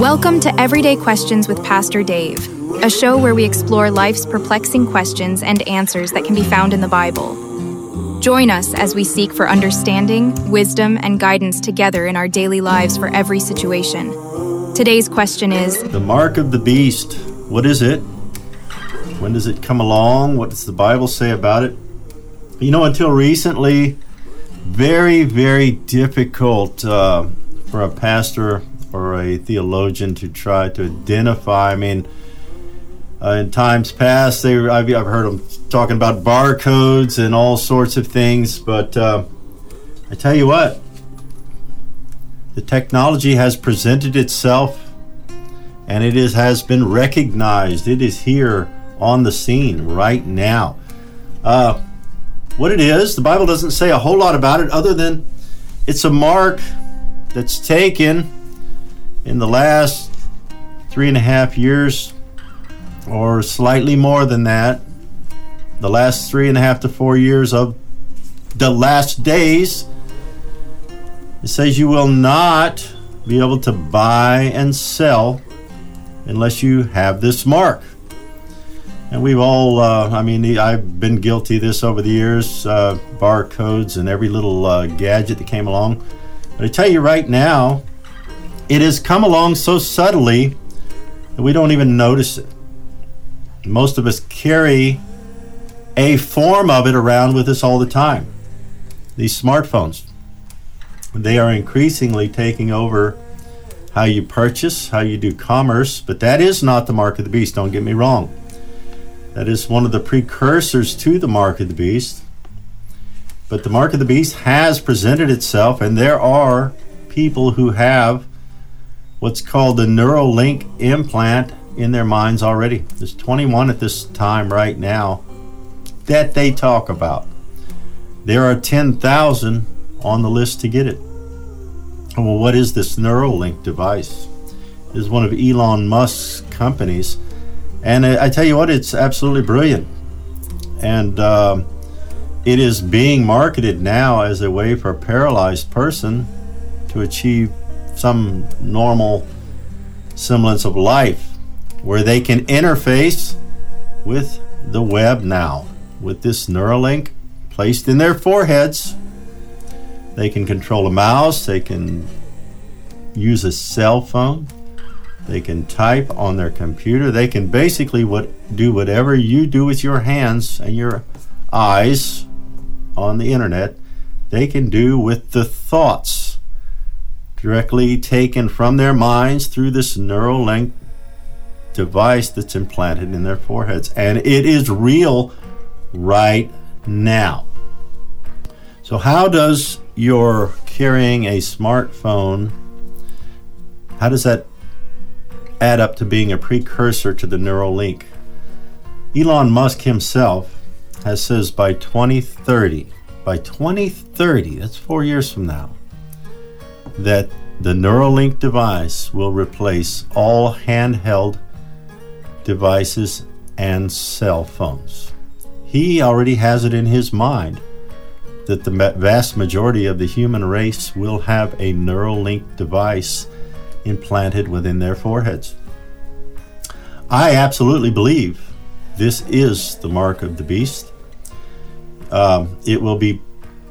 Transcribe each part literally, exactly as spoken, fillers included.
Welcome to Everyday Questions with Pastor Dave, a show where we explore life's perplexing questions and answers that can be found in the Bible. Join us as we seek for understanding, wisdom, and guidance together in our daily lives for every situation. Today's question is, the mark of the beast. What is it? When does it come along? What does the Bible say about it? You know, until recently, very, very difficult uh, for a pastor or a theologian to try to identify. I mean, uh, in times past, they I've, I've heard them talking about barcodes and all sorts of things, but uh, I tell you what, the technology has presented itself, and it is has been recognized. It is here on the scene right now. Uh, what it is, the Bible doesn't say a whole lot about it, other than it's a mark that's taken in the last three and a half years, or slightly more than that, the last three and a half to four years of the last days. It says you will not be able to buy and sell unless you have this mark. And we've all, uh, I mean, I've been guilty of this over the years, uh, barcodes and every little uh, gadget that came along. But I tell you right now, it has come along so subtly that we don't even notice it. Most of us carry a form of it around with us all the time. These smartphones, they are increasingly taking over how you purchase, how you do commerce, but that is not the mark of the beast, don't get me wrong. That is one of the precursors to the mark of the beast. But the mark of the beast has presented itself, and there are people who have what's called the Neuralink implant in their minds already. There's twenty-one at this time right now that they talk about. There are ten thousand on the list to get it. Well, what is this Neuralink device? It is one of Elon Musk's companies. And I, I tell you what, it's absolutely brilliant. And uh, it is being marketed now as a way for a paralyzed person to achieve some normal semblance of life, where they can interface with the web now. With this Neuralink placed in their foreheads, they can control a mouse, they can use a cell phone, they can type on their computer, they can basically what do whatever you do with your hands and your eyes on the internet, they can do with the thoughts directly taken from their minds through this Neuralink device that's implanted in their foreheads. And it is real right now. So how does your carrying a smartphone, how does that add up to being a precursor to the Neuralink? Elon Musk himself has says by twenty thirty, by twenty thirty, that's four years from now, that the Neuralink device will replace all handheld devices and cell phones. He already has it in his mind that the vast majority of the human race will have a Neuralink device implanted within their foreheads. I absolutely believe this is the mark of the beast. Um, it will be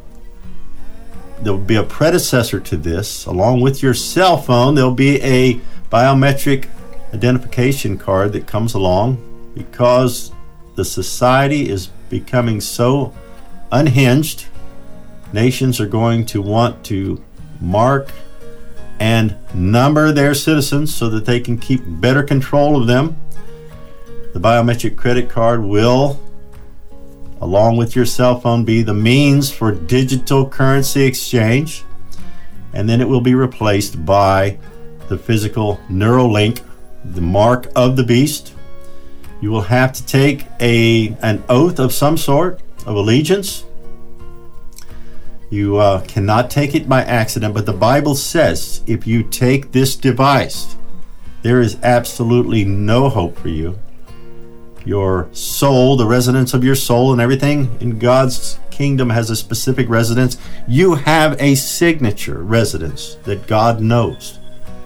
There will be a predecessor to this. Along with your cell phone, there'll be a biometric identification card that comes along, because the society is becoming so unhinged. Nations are going to want to mark and number their citizens so that they can keep better control of them. The biometric credit card will, along with your cell phone, be the means for digital currency exchange, and then it will be replaced by the physical Neuralink, the mark of the beast. You will have to take a an oath of some sort of allegiance. You uh, cannot take it by accident, but the Bible says if you take this device, there is absolutely no hope for you. Your soul, the residence of your soul, and everything in God's kingdom has a specific residence. You have a signature residence that God knows.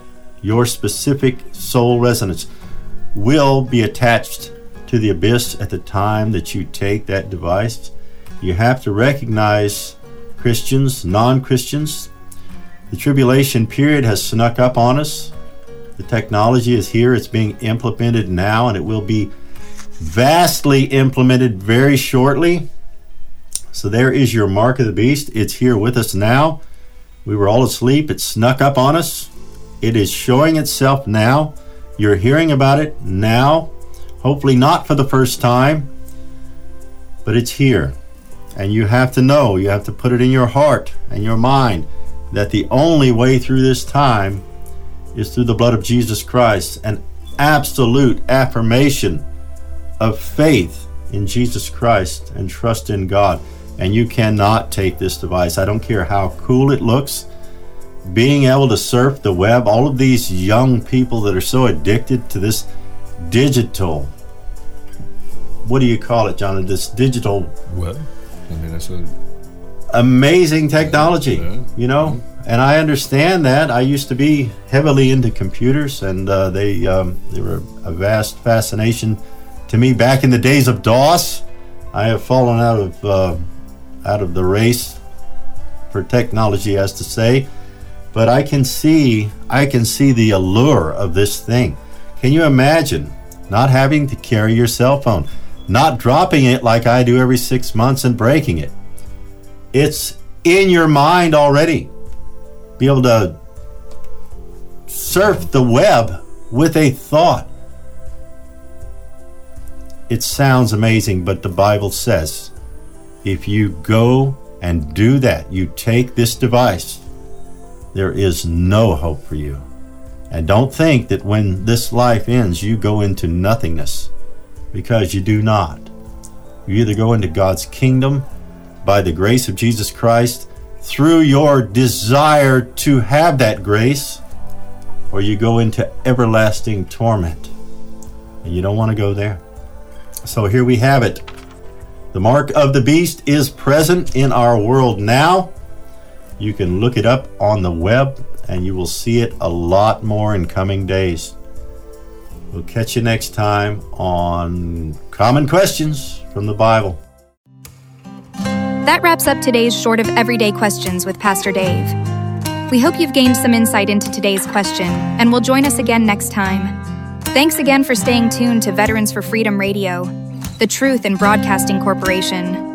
your specific soul resonance, will be attached to the abyss at the time that you take that device. You have to recognize Christians, non-Christians. The tribulation period has snuck up on us. The technology is here. It's being implemented now, and it will be vastly implemented very shortly. So there is your mark of the beast. It's here with us now. We were all asleep. It snuck up on us. It is showing itself now. You're hearing about it now. Hopefully not for the first time, but it's here. And you have to know, you have to put it in your heart and your mind that the only way through this time is through the blood of Jesus Christ, an absolute affirmation of faith in Jesus Christ and trust in God. And you cannot take this device. I don't care how cool it looks. Being able to surf the web, all of these young people that are so addicted to this digital, what do you call it, John? This digital web. I mean, that's a amazing technology, yeah. you know. And I understand that. I used to be heavily into computers, and uh, they um, they were a vast fascination to me back in the days of DOS. I have fallen out of uh, out of the race for technology, as to say, but I can see I can see the allure of this thing. Can you imagine not having to carry your cell phone, not dropping it like I do every six months and breaking it? It's in your mind already. Be able to surf the web with a thought. It sounds amazing, but the Bible says if you go and do that, you take this device, there is no hope for you. And don't think that when this life ends, you go into nothingness, because you do not. You either go into God's kingdom by the grace of Jesus Christ through your desire to have that grace, or you go into everlasting torment. And you don't want to go there. So here we have it. The mark of the beast is present in our world now. You can look it up on the web, and you will see it a lot more in coming days. We'll catch you next time on Common Questions from the Bible. That wraps up today's Short of Everyday Questions with Pastor Dave. We hope you've gained some insight into today's question, and will join us again next time. Thanks again for staying tuned to Veterans for Freedom Radio, the Truth in Broadcasting Corporation.